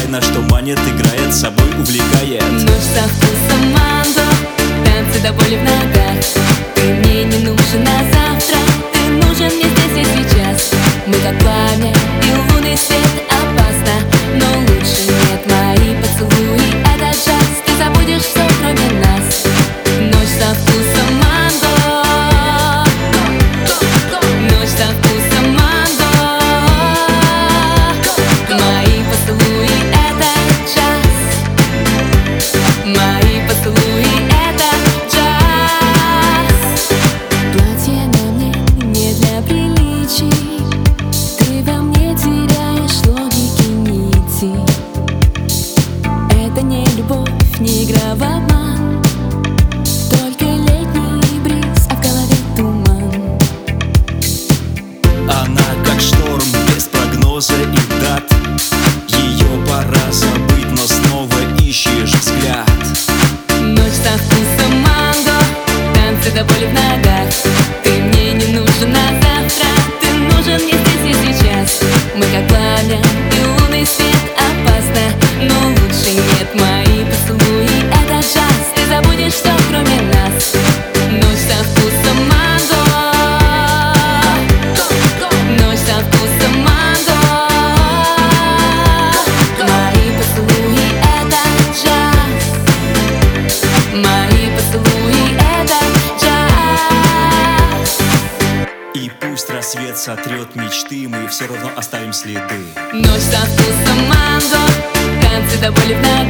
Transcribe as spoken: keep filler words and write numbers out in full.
тайна, что манит, играет, собой увлекает. Ночь со вкусом манго, танцы до боли в ногах. Ты мне не нужен на завтра, ты нужен мне здесь и сейчас. Мы как пламя и лунный свет, опасно, но лучше нет. Мои поцелуи — это джаз, ты забудешь все, кроме нас. Ночь со вкусом манго, ночь со вкусом манго. Мои поцелуи — это джаз, мои поцелуи — это джаз. Платье на мне не для приличий, ты во мне теряешь логики нити. Это не любовь, не игра в обман, только летний бриз, а в голове туман. Она как шторм, без прогноза и дат. Ее пора забыть, но снова ищешь взгляд. Ночь со вкусом манго, танцы до боли в ногах. Ты мне не нужен на завтра, ты нужен мне здесь и сейчас. Мы как пламя и лунный свет, опасно, но лучше нет. Мои поцелуи — это джаз, ты забудешь все, кроме нас. Ночь со вкусом манго, ночь со вкусом манго. Мои поцелуи — это джаз, мои поцелуи — это джаз. И пусть рассвет сотрет мечты, мы все равно оставим следы. Ночь со вкусом манго, танцы до боли в ногах.